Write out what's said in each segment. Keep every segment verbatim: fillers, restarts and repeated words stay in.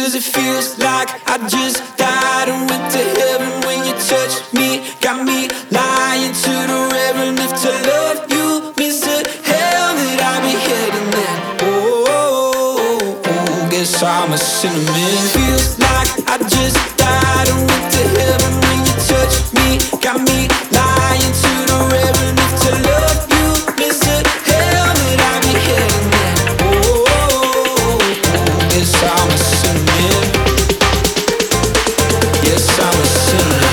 Cause it feels like I just died and went to heaven when you touched me. Got me lying to the reverend. If to love you means to hell, that I be heading there. Oh, oh, oh, oh, guess I'm a sinner, man. Feels like I just died and went to heaven when you touched me. Got me lying to the reverend. If to love you means to hell, that I be heading there. Oh, oh, oh, guess I'm a sinner, man. Yes, I'm a sinner.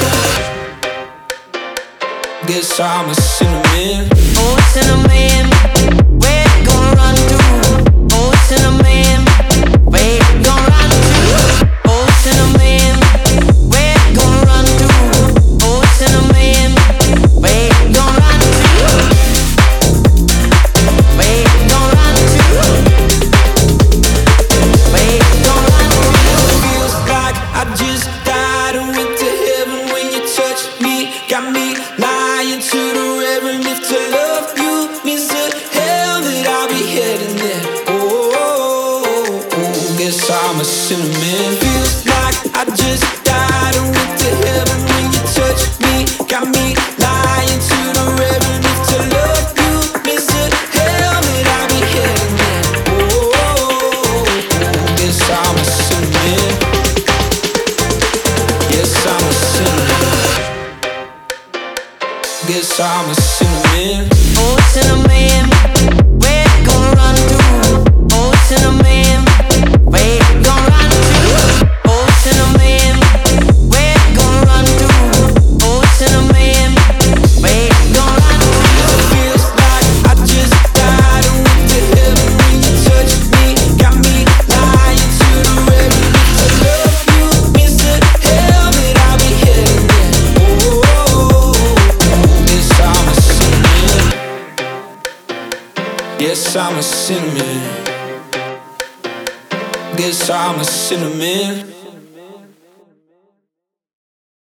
Guess I'm a sinner, man. Oh, sinner man, where you gonna run to? Oh, sinner man, where you gonna run to? Oh, sinner man, where you gonna run to? Oh, sinner man, where you gonna run to? Where you gonna run to? Where you gonna run to? Feels like I just died and went to heaven when you touched me. Got me lying to the reverend. If to love you means to hell, that I'll be heading there. Oh, oh, oh, oh, guess I'm a sinner, man. Feels like I just died and went to heaven when you touched me. Got me lying to the reverend. If to love you means to hell, that I'll be heading there. Oh, oh, oh, guess I'm a sinner, man. Yes, I'm a sinner. Guess I'm a sinner, man. Oh, sinner man, where you gonna run to? Oh, sinner man, where you gonna run to? Oh, sinner man, where you gonna run to? Oh, sinner man, where you gonna run to? Feels like I just died and went to heaven when you touched me. Got me lying to the reverend. To love you means to hell, that I'll be heading there. Oh, oh, oh, guess I'm a sinner, man. Yes, I'm a sinner, man. Guess I'm a sinner, man.